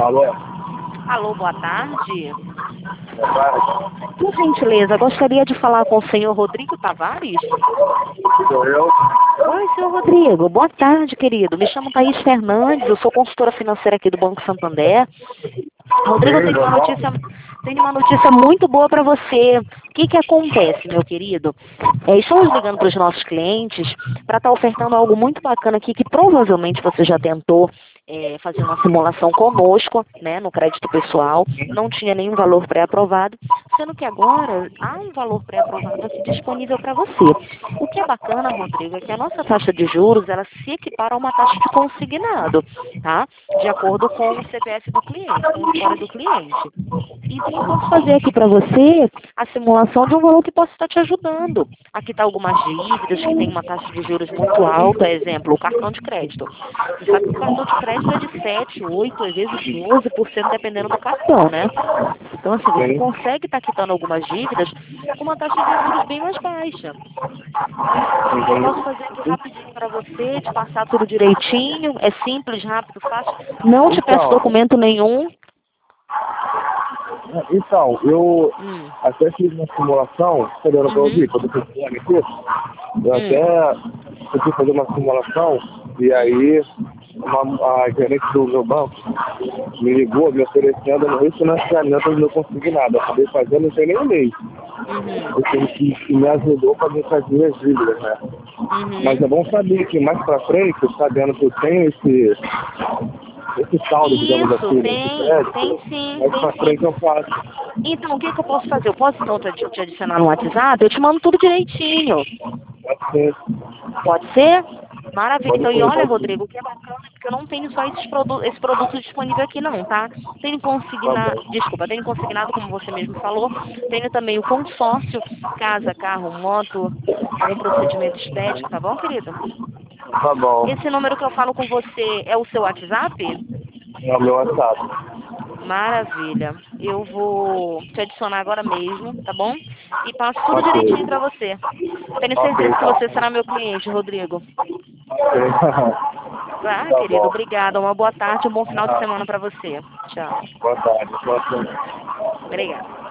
Alô? Alô, boa tarde. Boa tarde. Por gentileza, gostaria de falar com o senhor Rodrigo Tavares? Sou eu. Oi, senhor Rodrigo. Boa tarde, querido. Me chamo Thaís Fernandes, eu sou consultora financeira aqui do Banco Santander. Rodrigo, Sim, normal. tenho uma notícia muito boa para você. O que acontece, meu querido? Estamos ligando para os nossos clientes para estar ofertando algo muito bacana aqui que provavelmente você já tentou fazer uma simulação conosco, né, no crédito pessoal. Não tinha nenhum valor pré-aprovado, sendo que agora há um valor pré-aprovado aqui disponível para você. O que é bacana, Rodrigo, é que a nossa taxa de juros, ela se equipara a uma taxa de consignado, tá? De acordo com o CPF do cliente, com o histórico do cliente. Então, eu posso fazer aqui para você a simulação de um valor que possa estar te ajudando. Aqui está algumas dívidas que têm uma taxa de juros muito alta, exemplo, o cartão de crédito. Você sabe que o cartão de crédito é de 7, 8, às vezes 12%, dependendo do cartão, né? Então, assim, você Sim. consegue estar quitando algumas dívidas com uma taxa de juros bem mais baixa. O que eu posso fazer aqui rapidinho para você, te passar tudo direitinho, é simples, rápido, fácil. Não te peço Então, documento nenhum. eu Hum. até fiz uma simulação, você deu para Uhum. ouvir, quando eu fiz aqui, eu Hum. até fui fazer uma simulação e aí a gerente do meu banco me ligou me oferecendo no refinanciamento do meu consignado. Eu acabei fazendo, não tem nem um mês. Uhum. O que me ajudou para me fazer as dívidas, né? Mas Uhum. é bom saber que mais para frente, sabendo que eu tenho esse saldo, digamos Isso, assim, nesse tem crédito, sim, mais tem pra sim. frente eu faço. Então, o que eu posso fazer? Eu posso, então, te adicionar no WhatsApp? Eu te mando tudo direitinho. Pode ser, Pode ser? Maravilha. pode Então, e ser, olha, pode ser. Rodrigo, o que é bacana é porque eu não tenho só esse produto disponível aqui não, tá? Tenho Tá consignado, bom. desculpa, tenho consignado, como você mesmo falou, tenho também o consórcio, casa, carro, moto, algum procedimento estético, tá bom, querido? Tá bom. Esse número que eu falo com você é o seu WhatsApp? É o meu WhatsApp. Maravilha. Eu vou te adicionar agora mesmo, tá bom? E passo tudo Ok. direitinho pra você. Tenho Ok, certeza que então. você será meu cliente, Rodrigo. Ok. Ah, Tá querido, bom. obrigada. Uma boa tarde, um bom final de Ah, semana pra você. Tchau. boa tarde. Boa tarde. Obrigada.